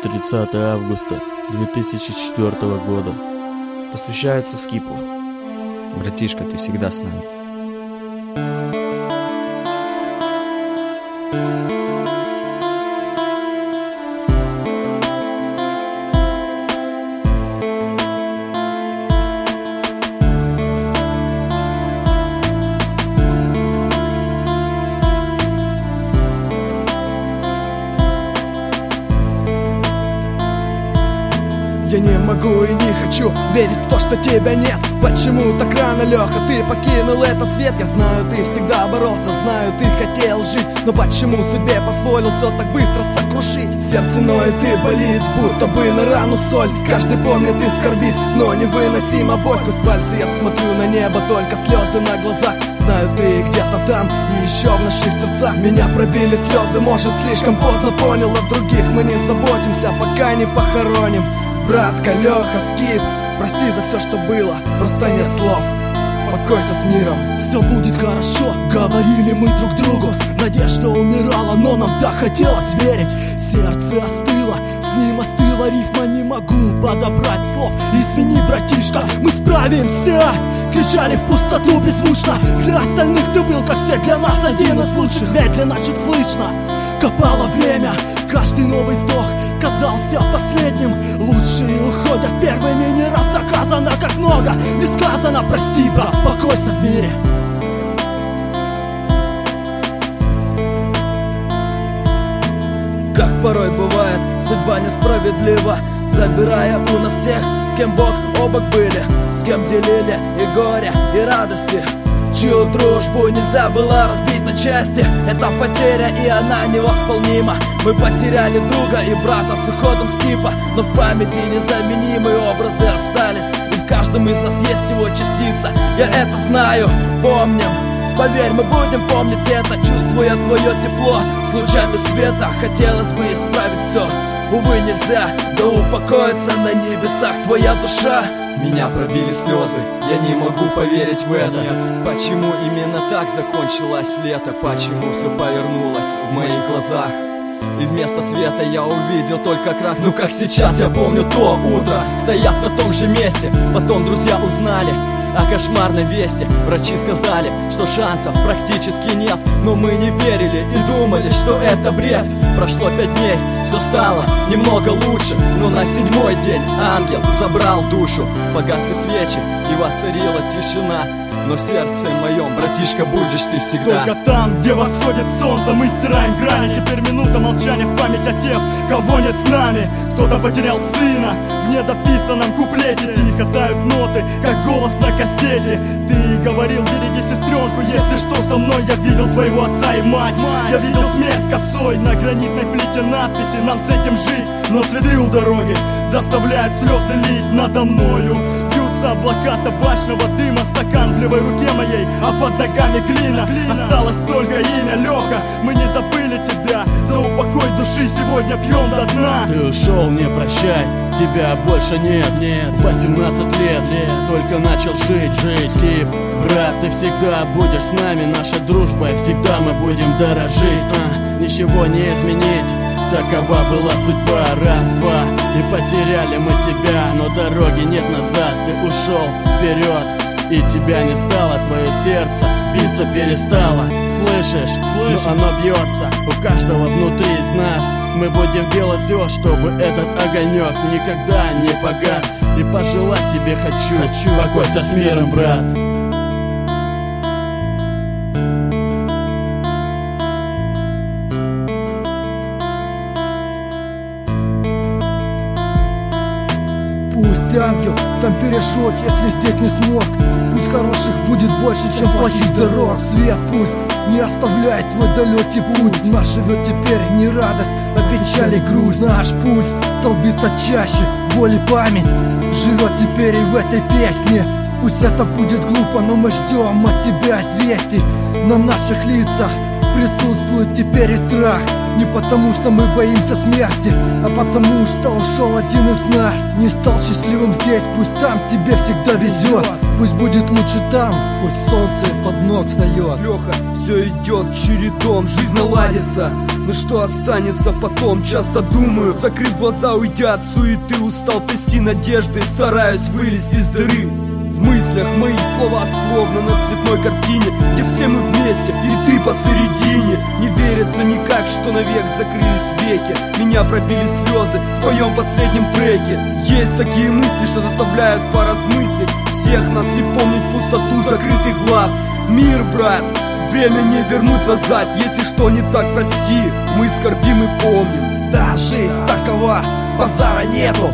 30 августа 2004 года. Посвящается Скипу. Братишка, ты всегда с нами. Я не могу и не хочу верить в то, что тебя нет. Почему так рано, Леха, ты покинул этот свет? Я знаю, ты всегда боролся, знаю, ты хотел жить, но почему судьбе позволил все так быстро сокрушить? Сердце ноет и болит, будто бы на рану соль. Каждый помнит и скорбит, но невыносима боль. Сквозь пальцы я смотрю на небо, только слезы на глазах. Знаю, ты где-то там и еще в наших сердцах. Меня пробили слезы, может, слишком поздно понял. О других мы не заботимся, пока не похороним. Братка, Леха, Скип, прости за все, что было, просто нет слов. Покойся с миром. Все будет хорошо, говорили мы друг другу. Надежда умирала, но нам так хотелось верить. Сердце остыло, с ним остыла рифма. Не могу подобрать слов. Извини, братишка, мы справимся. Кричали в пустоту беззвучно. Для остальных ты был, как все, для нас один из лучших. Медленно, чуть слышно копало время. Каждый новый вздох казался последним. Лучшие уходят первыми. Не раз доказано, как много не сказано. Прости, брат, покойся в мире. Как порой бывает, судьба несправедлива, забирая у нас тех, с кем бок о бок были, с кем делили и горе, и радости. Чью дружбу нельзя было разбить на части. Это потеря, и она невосполнима. Мы потеряли друга и брата с уходом Скипа, но в памяти незаменимые образы остались, и в каждом из нас есть его частица. Я это знаю, помним. Поверь, мы будем помнить это, чувствуя твое тепло с лучами света. Хотелось бы исправить все, увы, нельзя. Да упокоится на небесах твоя душа. Меня пробили слезы, я не могу поверить в это. Нет. Почему именно так закончилось лето? Почему все повернулось в моих глазах? И вместо света я увидел только крах. Ну как сейчас я помню то утро, стояв на том же месте. Потом друзья узнали о кошмарной вести. Врачи сказали, что шансов практически нет. Но мы не верили и думали, что это бред. Прошло 5 дней, все стало немного лучше. Но на 7-й день ангел забрал душу. Погасли свечи и воцарила тишина. Но в сердце моем, братишка, будешь ты всегда. Только там, где восходит солнце, мы стираем грани. Теперь минута молчания в память о тех, кого нет с нами. Кто-то потерял сына в недописанном куплете. Тихо тают ноты, как голос на кассете. Ты говорил, береги сестренку, если что со мной. Я видел твоего отца и мать. Я видел смерть косой на гранитной плите надписи. Нам с этим жить, но цветы у дороги заставляют слезы лить надо мною. Облака табачного дыма, стакан в левой руке моей, а под ногами глина. Осталось только имя Леха, мы не забыли тебя. За упокой души сегодня пьем до дна. Ты ушел, не прощаясь, тебя больше нет. 18 лет, только начал жить. Скип, брат, ты всегда будешь с нами. Наша дружба, и всегда мы будем дорожить. Ничего не изменить, такова была судьба. Раз, два, и потеряли мы тебя. Но дороги нет назад, ты ушел вперед, и тебя не стало. Твое сердце биться перестало. Слышишь? Но оно бьется у каждого внутри из нас. Мы будем делать все, чтобы этот огонек никогда не погас. И пожелать тебе хочу покойся с миром, брат. Пусть ангел там перешел, если здесь не смог. Пусть хороших будет больше, чем плохих дорог. Свет пусть не оставляет твой далекий путь. В нас живет теперь не радость, а печаль и грусть. Наш путь столбится чаще, боль и память живет теперь и в этой песне. Пусть это будет глупо, но мы ждем от тебя известий. На наших лицах присутствует теперь двери страх. Не потому, что мы боимся смерти, а потому, что ушел один из нас. Не стал счастливым здесь, пусть там тебе всегда везет. Пусть будет лучше там, пусть солнце из-под ног встает. Леха, все идет чередом, жизнь наладится. Но что останется потом, часто думаю. Закрыв глаза, уйдя от суеты, устал трясти надежды, стараюсь вылезти из дыры. В мыслях мои слова словно на цветной картине, где все мы вместе, и ты посередине. Не верится никак, что навек закрылись веки. Меня пробили слезы в твоем последнем треке. Есть такие мысли, что заставляют поразмыслить всех нас и помнить пустоту закрытых глаз. Мир, брат, время не вернуть назад. Если что не так, прости, мы скорбим и помним. Да, жизнь такова, базара нету.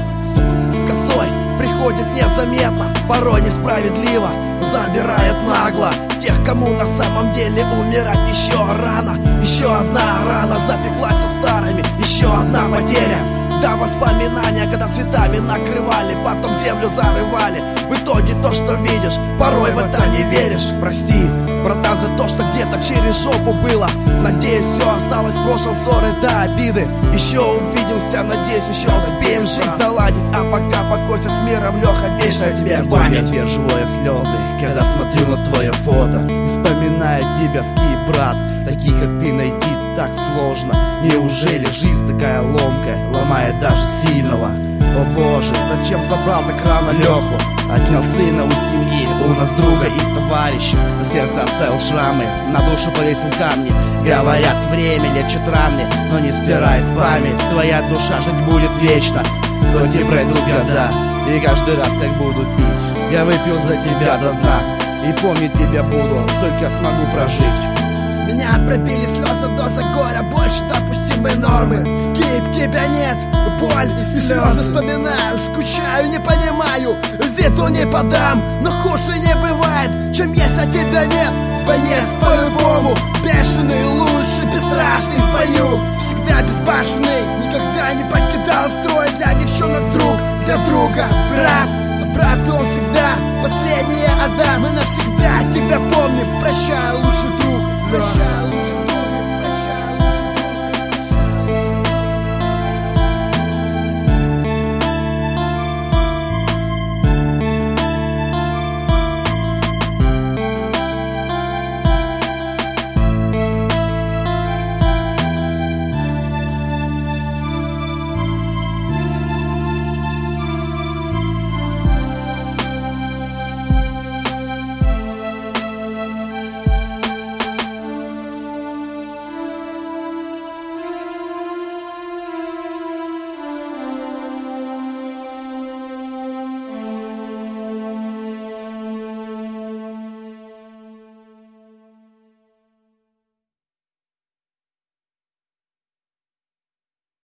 С косой приходит незаметно, порой несправедливо, забирает нагло тех, кому на самом деле умирать еще рано. Еще одна рана запеклась со старыми, еще одна потеря. Да, воспоминания, когда цветами накрывали, потом землю зарывали. В итоге то, что видишь, порой в это не веришь. Прости, братан, за то, что где-то через жопу было. Надеюсь, все осталось в прошлом, ссоры до обиды. Еще увидимся, надеюсь, еще успеем жизнь наладить. А пока покойся с миром, Леха, вечная тебе память. Свежие слезы, когда смотрю на твое фото. Вспоминаю тебя, скип, брат. Такие, как ты, найти так сложно. Неужели жизнь такая ломкая, ломает даже сильного? О боже, зачем забрал так рано Леху? Отнял сына у семьи, у нас друга и товарища. На сердце оставил шрамы, на душу повесил камни. Говорят, время лечит раны, но не стирает память. Твоя душа жить будет вечно, хоть и пройдут года. И каждый раз, как буду пить, я выпил за тебя до дна. И помнить тебя буду, сколько смогу прожить. Меня пробили слезы, доза горя больше допустимой нормы. Скип, тебя нет, боль и слезы вспоминаю. Скучаю, не понимаю, виду не подам. Но хуже не бывает, чем есть, а тебя нет. Боец по-любому, бешеный, лучший, бесстрашный в бою. Всегда безбашенный, никогда не покидал строй. Для девчонок друг, для друга брат. Брат, он всегда последнее отдаст. Мы навсегда тебя помним, прощай, лучший друг. Прощай.